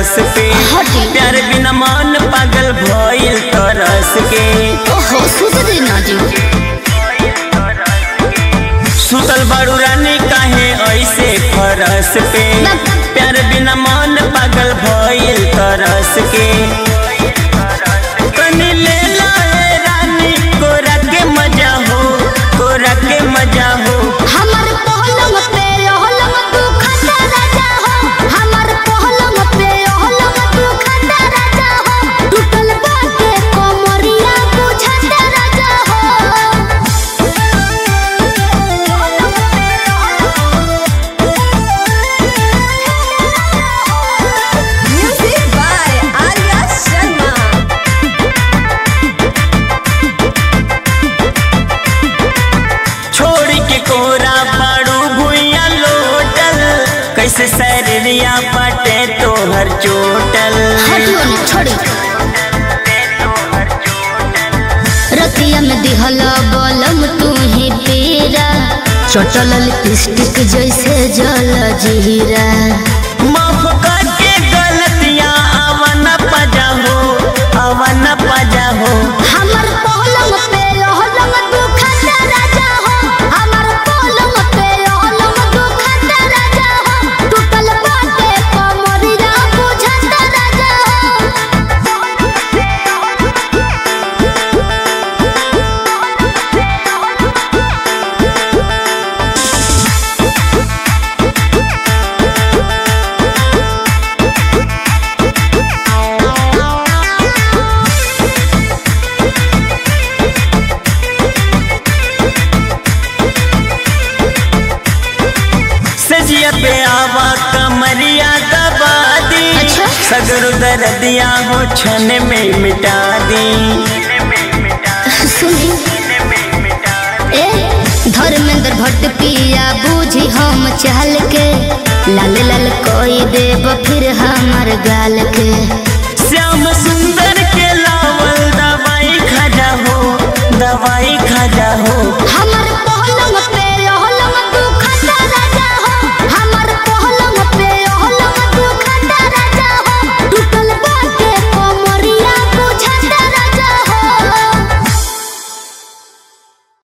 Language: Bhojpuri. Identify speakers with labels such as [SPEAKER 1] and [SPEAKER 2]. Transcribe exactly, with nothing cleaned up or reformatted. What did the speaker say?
[SPEAKER 1] तरस पे प्यार बिना मन पागल भइल तरस के
[SPEAKER 2] ओहो सुत देना जी
[SPEAKER 1] सुतल बारू रानी काहे ऐसे फरस पे प्यार बिना मन पागल भइल तरस के कनी ले लाए रानी कोरा के मजा हो कोरा के मजा हो
[SPEAKER 2] हमर पहलंग पे ओहलंग तू खटा राजा हो हमर पहलंग पे ओहलंग तू खटा राजा हो टूटल बाटे कोमरिया बुझता राजा हो
[SPEAKER 3] Music by Arya Sharma.
[SPEAKER 1] छोड़ के कोरा पाड़ू भुइया लोटल कैसे सैरिया बाटे तोहर चोटल
[SPEAKER 2] हटियो न छोड़ी रतिया में दिहल बलम तू ही पीरा चटल लिपस्टिक जैसे जल जीरा
[SPEAKER 1] माफ करके गलतियां आवन पजा हो आवन पजा हो
[SPEAKER 2] हमर पहलंग पे ओहलंग तू खटा राजा हो हमर पहलंग पे ओहलंग तू खटा राजा हो टूटल बाटे कोमरिया बुझता राजा
[SPEAKER 1] सजिया पे आवा कमरिया दबा दी
[SPEAKER 2] अच्छा?
[SPEAKER 1] सगरो दर्दिया हो छन में मिटा दी
[SPEAKER 2] सुनी ए धर्मेंद्र भट्ट पिया बूझी हम चाल के लाल लाल कोई देव फिर हमर गाल के